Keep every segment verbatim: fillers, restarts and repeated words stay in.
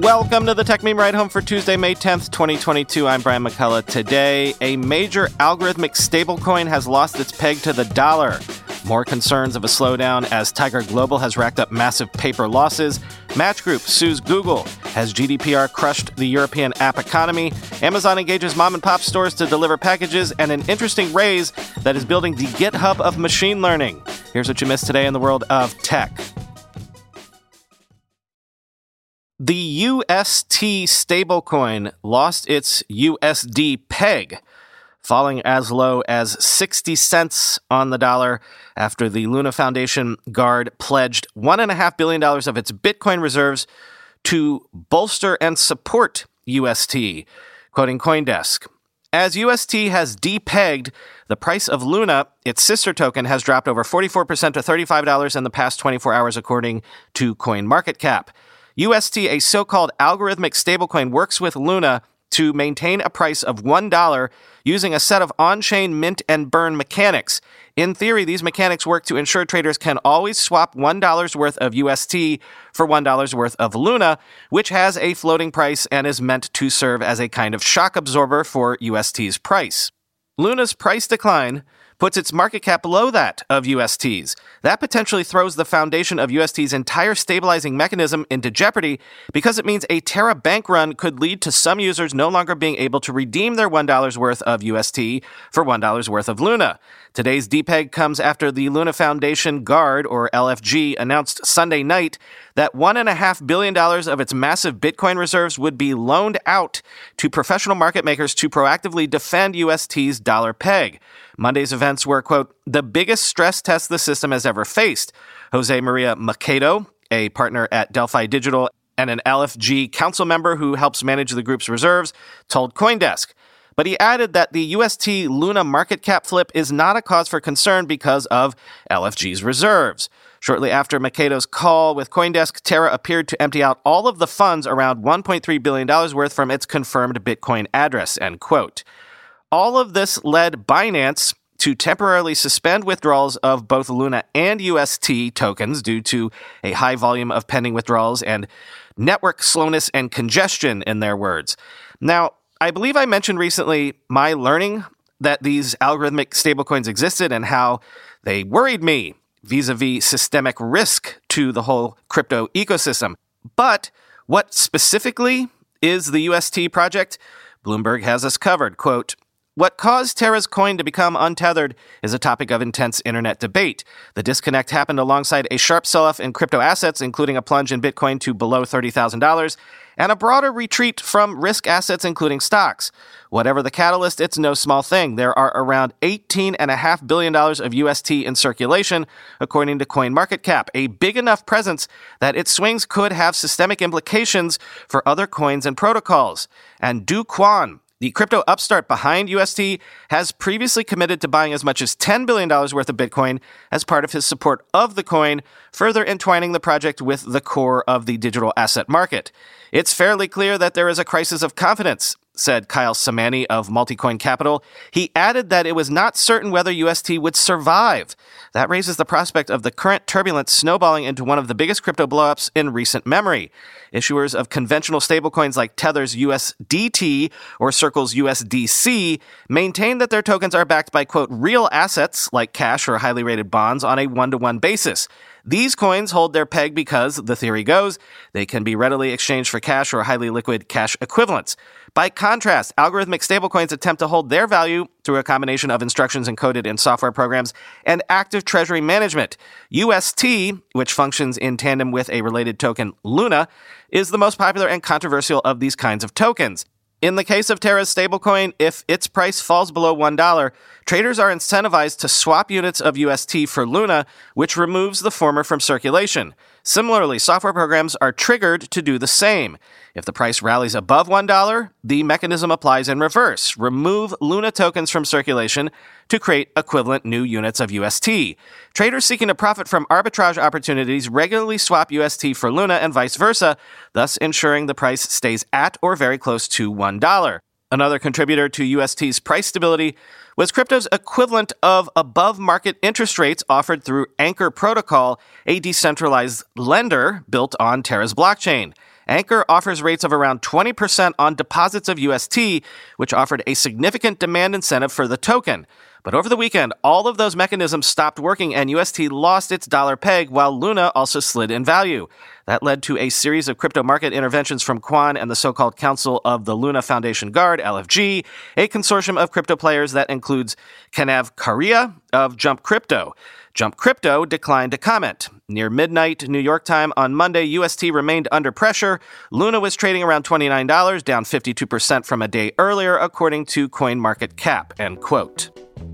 Welcome to the Tech Meme Ride Home for Tuesday, May tenth, twenty twenty-two. I'm Brian McCullough. Today, a major algorithmic stablecoin has lost its peg to the dollar. More concerns of a slowdown as Tiger Global has racked up massive paper losses. Match Group sues Google. Has G D P R crushed the European app economy? Amazon engages mom and pop stores to deliver packages, and an interesting raise that is building the GitHub of machine learning. Here's what you missed today in the world of tech. The U S T stablecoin lost its U S D peg, falling as low as sixty cents on the dollar after the Luna Foundation Guard pledged one point five billion dollars of its Bitcoin reserves to bolster and support U S T, quoting CoinDesk. As U S T has depegged, the price of Luna, its sister token, has dropped over forty-four percent to thirty-five dollars in the past twenty-four hours, according to CoinMarketCap. U S T, a so-called algorithmic stablecoin, works with Luna to maintain a price of one dollar using a set of on-chain mint and burn mechanics. In theory, these mechanics work to ensure traders can always swap one dollar's worth of U S T for one dollar's worth of Luna, which has a floating price and is meant to serve as a kind of shock absorber for U S T's price. Luna's price decline puts its market cap below that of U S T's. That potentially throws the foundation of U S T's entire stabilizing mechanism into jeopardy because it means a Terra bank run could lead to some users no longer being able to redeem their one dollar's worth of U S T for one dollar's worth of Luna. Today's depeg comes after the Luna Foundation Guard, or L F G, announced Sunday night that one point five billion dollars of its massive Bitcoin reserves would be loaned out to professional market makers to proactively defend U S T's dollar peg. Monday's events were, quote, the biggest stress test the system has ever faced. Jose Maria Macedo, a partner at Delphi Digital and an L F G council member who helps manage the group's reserves, told CoinDesk. But he added that the U S T Luna market cap flip is not a cause for concern because of L F G's reserves. Shortly after Macedo's call with CoinDesk, Terra appeared to empty out all of the funds, around one point three billion dollars worth, from its confirmed Bitcoin address, end quote. All of this led Binance to temporarily suspend withdrawals of both Luna and U S T tokens due to a high volume of pending withdrawals and network slowness and congestion, in their words. Now, I believe I mentioned recently my learning that these algorithmic stablecoins existed and how they worried me vis-a-vis systemic risk to the whole crypto ecosystem. But what specifically is the U S T project? Bloomberg has us covered, quote, what caused Terra's coin to become untethered is a topic of intense internet debate. The disconnect happened alongside a sharp sell-off in crypto assets, including a plunge in Bitcoin to below thirty thousand dollars, and a broader retreat from risk assets, including stocks. Whatever the catalyst, it's no small thing. There are around eighteen point five billion dollars of U S T in circulation, according to CoinMarketCap, a big enough presence that its swings could have systemic implications for other coins and protocols. And Do Kwon, the crypto upstart behind U S T, has previously committed to buying as much as ten billion dollars worth of Bitcoin as part of his support of the coin, further entwining the project with the core of the digital asset market. It's fairly clear that there is a crisis of confidence, said Kyle Samani of Multicoin Capital. He added that it was not certain whether U S T would survive. That raises the prospect of the current turbulence snowballing into one of the biggest crypto blowups in recent memory. Issuers of conventional stablecoins like Tether's U S D T or Circle's U S D C maintain that their tokens are backed by, quote, real assets like cash or highly rated bonds on a one-to-one basis. These coins hold their peg because, the theory goes, they can be readily exchanged for cash or highly liquid cash equivalents. By contrast, algorithmic stablecoins attempt to hold their value through a combination of instructions encoded in software programs and active treasury management. U S T, which functions in tandem with a related token, Luna, is the most popular and controversial of these kinds of tokens. In the case of Terra's stablecoin, if its price falls below one dollar, traders are incentivized to swap units of U S T for Luna, which removes the former from circulation. Similarly, software programs are triggered to do the same. If the price rallies above one dollar, the mechanism applies in reverse. Remove Luna tokens from circulation to create equivalent new units of U S T. Traders seeking to profit from arbitrage opportunities regularly swap U S T for Luna and vice versa, thus ensuring the price stays at or very close to one dollar. Another contributor to U S T's price stability was crypto's equivalent of above-market interest rates offered through Anchor Protocol, a decentralized lender built on Terra's blockchain. Anchor offers rates of around twenty percent on deposits of U S T, which offered a significant demand incentive for the token. But over the weekend, all of those mechanisms stopped working and U S T lost its dollar peg while Luna also slid in value. That led to a series of crypto market interventions from Kwon and the so-called Council of the Luna Foundation Guard, L F G, a consortium of crypto players that includes Kanav Karia of Jump Crypto. Jump Crypto declined to comment. Near midnight New York time on Monday, U S T remained under pressure. Luna was trading around twenty-nine dollars, down fifty-two percent from a day earlier, according to CoinMarketCap, end quote.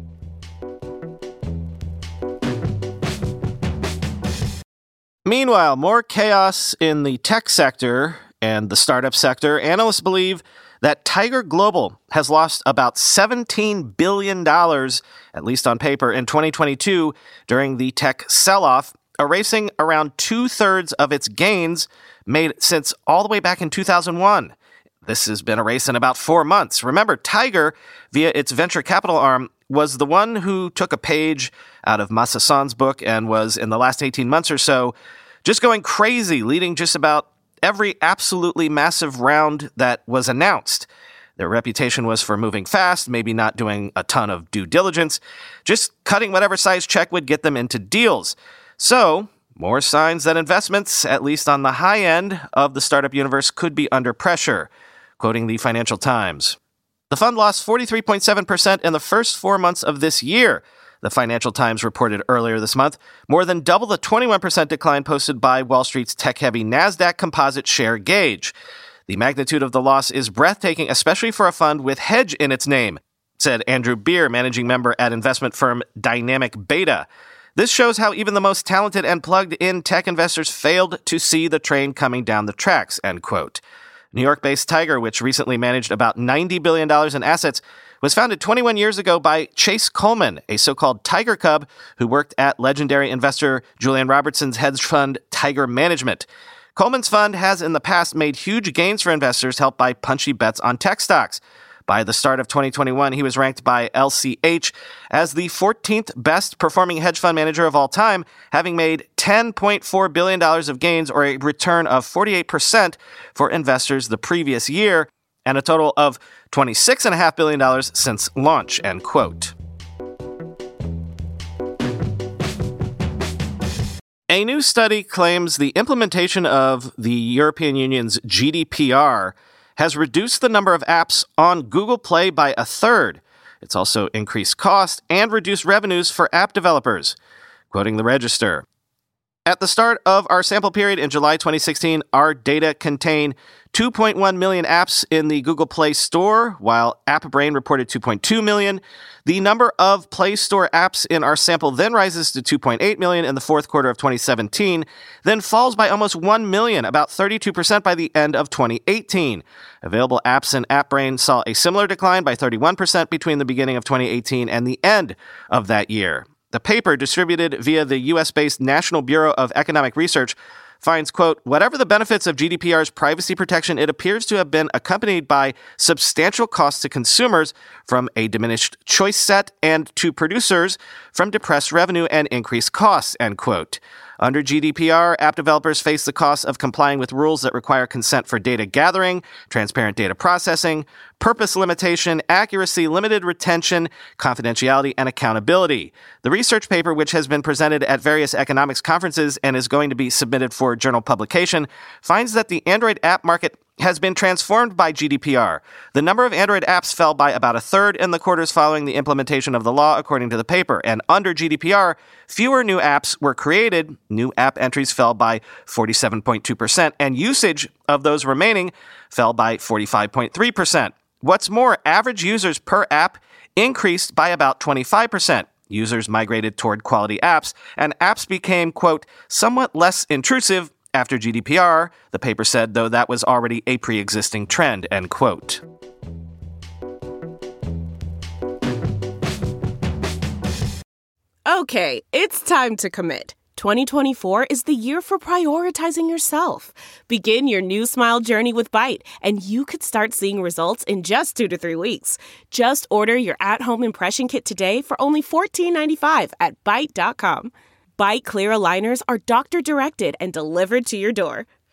Meanwhile, more chaos in the tech sector and the startup sector. Analysts believe that Tiger Global has lost about seventeen billion dollars, at least on paper, in twenty twenty-two during the tech sell-off, erasing around two-thirds of its gains made since all the way back in two thousand one. This has been erased in about four months. Remember, Tiger, via its venture capital arm, was the one who took a page out of Masa Son's book and was, in the last eighteen months or so, just going crazy, leading just about every absolutely massive round that was announced. Their reputation was for moving fast, maybe not doing a ton of due diligence, just cutting whatever size check would get them into deals. So, more signs that investments, at least on the high end of the startup universe, could be under pressure, quoting the Financial Times. The fund lost forty-three point seven percent in the first four months of this year, the Financial Times reported earlier this month, more than double the twenty-one percent decline posted by Wall Street's tech-heavy NASDAQ Composite Share Gauge. The magnitude of the loss is breathtaking, especially for a fund with hedge in its name, said Andrew Beer, managing member at investment firm Dynamic Beta. This shows how even the most talented and plugged-in tech investors failed to see the train coming down the tracks, end quote. New York-based Tiger, which recently managed about ninety billion dollars in assets, was founded twenty-one years ago by Chase Coleman, a so-called Tiger Cub who worked at legendary investor Julian Robertson's hedge fund Tiger Management. Coleman's fund has in the past made huge gains for investors helped by punchy bets on tech stocks. By the start of twenty twenty-one, he was ranked by L C H as the fourteenth best performing hedge fund manager of all time, having made ten point four billion dollars of gains, or a return of forty-eight percent for investors the previous year, and a total of twenty-six point five billion dollars since launch, end quote. A new study claims the implementation of the European Union's G D P R has reduced the number of apps on Google Play by a third. It's also increased cost and reduced revenues for app developers. Quoting the Register, at the start of our sample period in July twenty sixteen, our data contained two point one million apps in the Google Play Store, while AppBrain reported two point two million. The number of Play Store apps in our sample then rises to two point eight million in the fourth quarter of twenty seventeen, then falls by almost one million, about thirty-two percent by the end of twenty eighteen. Available apps in AppBrain saw a similar decline by thirty-one percent between the beginning of twenty eighteen and the end of that year. The paper, distributed via the U S-based National Bureau of Economic Research, finds, quote, whatever the benefits of G D P R's privacy protection, it appears to have been accompanied by substantial costs to consumers from a diminished choice set and to producers from depressed revenue and increased costs, end quote. Under G D P R, app developers face the costs of complying with rules that require consent for data gathering, transparent data processing, purpose limitation, accuracy, limited retention, confidentiality, and accountability. The research paper, which has been presented at various economics conferences and is going to be submitted for journal publication, finds that the Android app market has been transformed by G D P R. The number of Android apps fell by about a third in the quarters following the implementation of the law, according to the paper. And under G D P R, fewer new apps were created. New app entries fell by forty-seven point two percent, and usage of those remaining fell by forty-five point three percent. What's more, average users per app increased by about twenty-five percent. Users migrated toward quality apps, and apps became, quote, somewhat less intrusive after G D P R, the paper said, though that was already a pre-existing trend, end quote. Okay, it's time to commit. twenty twenty-four is the year for prioritizing yourself. Begin your new smile journey with Byte, and you could start seeing results in just two to three weeks. Just order your at-home impression kit today for only fourteen ninety-five at byte dot com. Byte Clear aligners are doctor-directed and delivered to your door.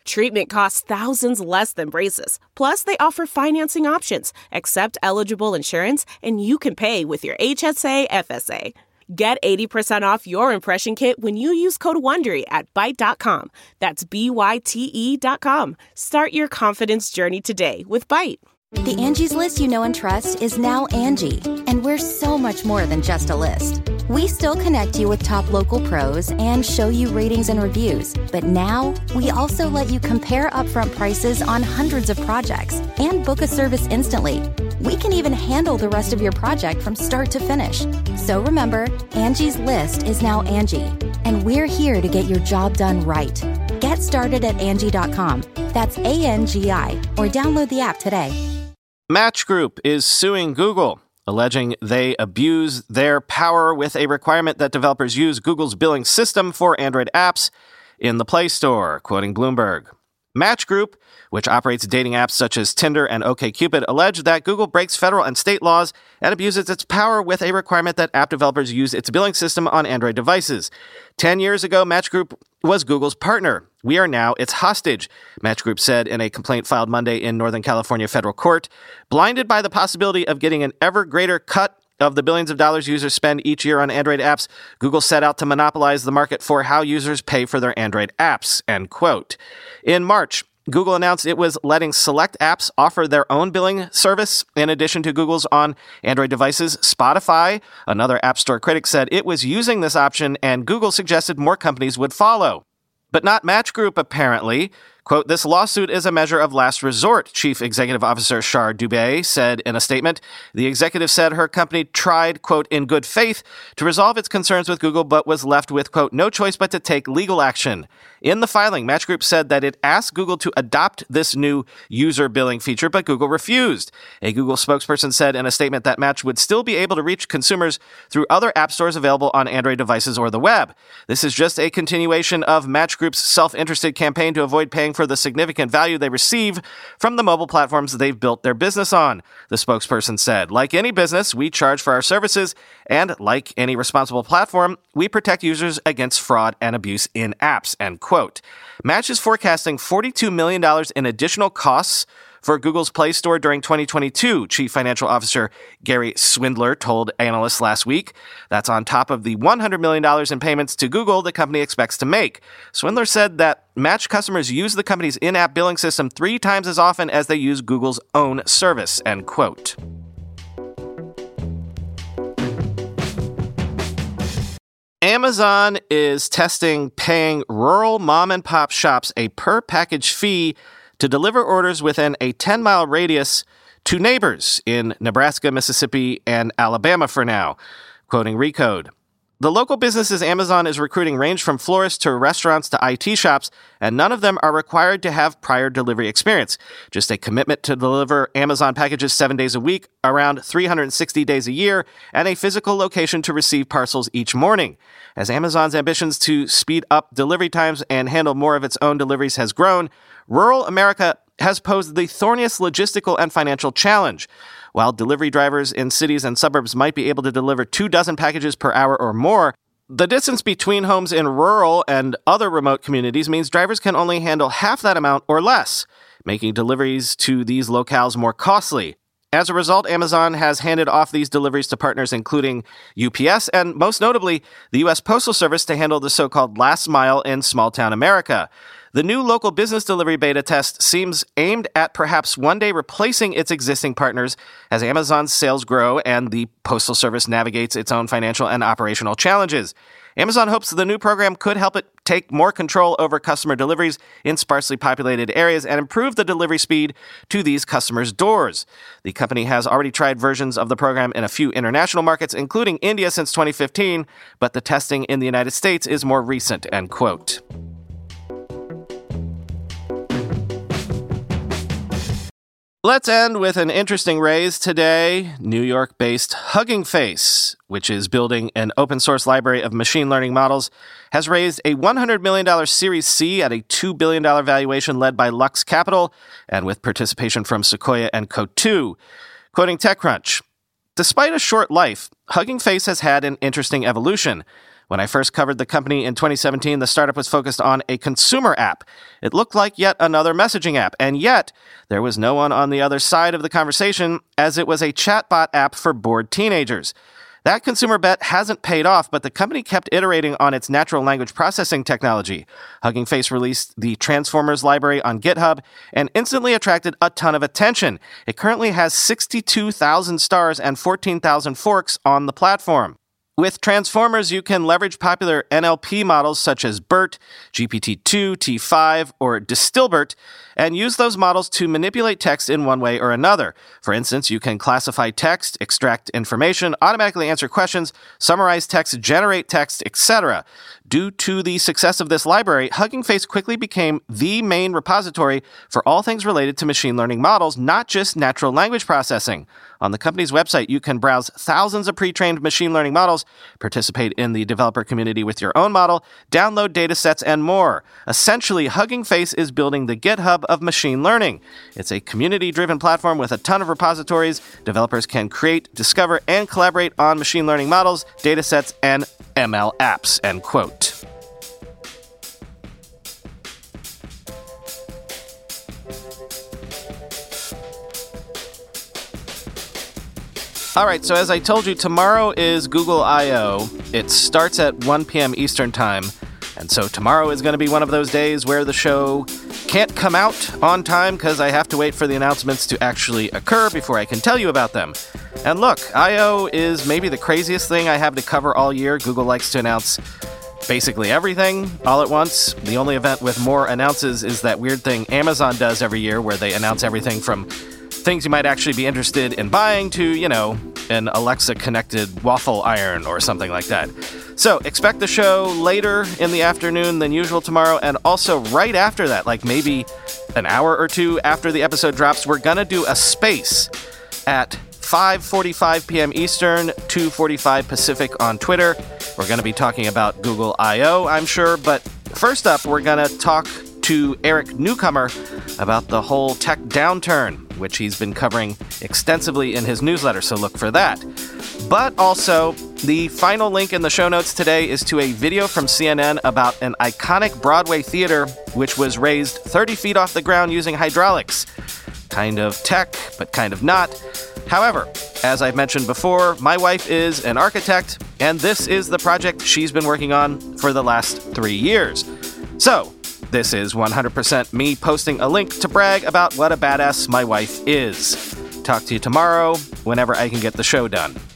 Treatment costs thousands less than braces. Plus, they offer financing options, accept eligible insurance, and you can pay with your H S A F S A. Get eighty percent off your impression kit when you use code WONDERY at Byte dot com. That's B Y T E dot com. Start your confidence journey today with Byte. The Angie's List you know and trust is now Angie, and we're so much more than just a list. We still connect you with top local pros and show you ratings and reviews, but now we also let you compare upfront prices on hundreds of projects and book a service instantly. We can even handle the rest of your project from start to finish. So remember, Angie's List is now Angie, and we're here to get your job done right. Get started at Angie dot com. That's A N G I, or download the app today. Match Group is suing Google, alleging they abuse their power with a requirement that developers use Google's billing system for Android apps in the Play Store, quoting Bloomberg. Match Group, which operates dating apps such as Tinder and OkCupid, alleged that Google breaks federal and state laws and abuses its power with a requirement that app developers use its billing system on Android devices. Ten years ago, Match Group was Google's partner. We are now its hostage, Match Group said in a complaint filed Monday in Northern California federal court. Blinded by the possibility of getting an ever greater cut of the billions of dollars users spend each year on Android apps, Google set out to monopolize the market for how users pay for their Android apps, end quote. In March, Google announced it was letting select apps offer their own billing service in addition to Google's on Android devices. Spotify, another App Store critic, said it was using this option, and Google suggested more companies would follow. But not Match Group, apparently. Quote, this lawsuit is a measure of last resort, Chief Executive Officer Shar Dubey said in a statement. The executive said her company tried, quote, in good faith to resolve its concerns with Google, but was left with, quote, no choice but to take legal action. In the filing, Match Group said that it asked Google to adopt this new user billing feature, but Google refused. A Google spokesperson said in a statement that Match would still be able to reach consumers through other app stores available on Android devices or the web. This is just a continuation of Match Group's self-interested campaign to avoid paying for the significant value they receive from the mobile platforms they've built their business on, the spokesperson said. Like any business, we charge for our services, and like any responsible platform, we protect users against fraud and abuse in apps, end quote. Match is forecasting forty-two million dollars in additional costs for Google's Play Store during twenty twenty-two, Chief Financial Officer Gary Swindler told analysts last week. That's on top of the one hundred million dollars in payments to Google the company expects to make. Swindler said that Match customers use the company's in-app billing system three times as often as they use Google's own service, end quote. Amazon is testing paying rural mom-and-pop shops a per-package fee to deliver orders within a ten-mile radius to neighbors in Nebraska, Mississippi, and Alabama for now, quoting Recode. The local businesses Amazon is recruiting range from florists to restaurants to I T shops, and none of them are required to have prior delivery experience. Just a commitment to deliver Amazon packages seven days a week, around three hundred sixty days a year, and a physical location to receive parcels each morning. As Amazon's ambitions to speed up delivery times and handle more of its own deliveries has grown, rural America has posed the thorniest logistical and financial challenge. While delivery drivers in cities and suburbs might be able to deliver two dozen packages per hour or more, the distance between homes in rural and other remote communities means drivers can only handle half that amount or less, making deliveries to these locales more costly. As a result, Amazon has handed off these deliveries to partners including U P S and, most notably, the U S Postal Service to handle the so-called last mile in small-town America. The new local business delivery beta test seems aimed at perhaps one day replacing its existing partners as Amazon's sales grow and the Postal Service navigates its own financial and operational challenges. Amazon hopes the new program could help it take more control over customer deliveries in sparsely populated areas and improve the delivery speed to these customers' doors. The company has already tried versions of the program in a few international markets, including India since twenty fifteen, but the testing in the United States is more recent, end quote. Let's end with an interesting raise today. New York-based Hugging Face, which is building an open-source library of machine learning models, has raised a one hundred million dollars Series C at a two billion dollars valuation led by Lux Capital and with participation from Sequoia and Coatue. Quoting TechCrunch, despite a short life, Hugging Face has had an interesting evolution. When I first covered the company in twenty seventeen, the startup was focused on a consumer app. It looked like yet another messaging app, and yet there was no one on the other side of the conversation, as it was a chatbot app for bored teenagers. That consumer bet hasn't paid off, but the company kept iterating on its natural language processing technology. Hugging Face released the Transformers library on GitHub and instantly attracted a ton of attention. It currently has sixty-two thousand stars and fourteen thousand forks on the platform. With Transformers, you can leverage popular N L P models such as BERT, G P T two, T five, or Distilbert, and use those models to manipulate text in one way or another. For instance, you can classify text, extract information, automatically answer questions, summarize text, generate text, et cetera. Due to the success of this library, Hugging Face quickly became the main repository for all things related to machine learning models, not just natural language processing. On the company's website, you can browse thousands of pre-trained machine learning models, participate in the developer community with your own model, download datasets, and more. Essentially, Hugging Face is building the GitHub of machine learning. It's a community-driven platform with a ton of repositories. Developers can create, discover, and collaborate on machine learning models, datasets, and M L apps, end quote. All right, so as I told you, tomorrow is Google I O. It starts at one p.m. Eastern Time, and so tomorrow is going to be one of those days where the show can't come out on time because I have to wait for the announcements to actually occur before I can tell you about them. And look, I O is maybe the craziest thing I have to cover all year. Google likes to announce basically everything all at once. The only event with more announces is that weird thing Amazon does every year where they announce everything from things you might actually be interested in buying to, you know, an Alexa-connected waffle iron or something like that. So expect the show later in the afternoon than usual tomorrow, and also right after that, like maybe an hour or two after the episode drops, we're going to do a space at five forty-five p.m. Eastern, two forty-five Pacific on Twitter. We're going to be talking about Google I O, I'm sure, but first up, we're going to talk to Eric Newcomer about the whole tech downturn, which he's been covering extensively in his newsletter, so look for that. But also, the final link in the show notes today is to a video from C N N about an iconic Broadway theater which was raised thirty feet off the ground using hydraulics. Kind of tech, but kind of not. However, as I've mentioned before, my wife is an architect, and this is the project she's been working on for the last three years. So, this is one hundred percent me posting a link to brag about what a badass my wife is. Talk to you tomorrow, whenever I can get the show done.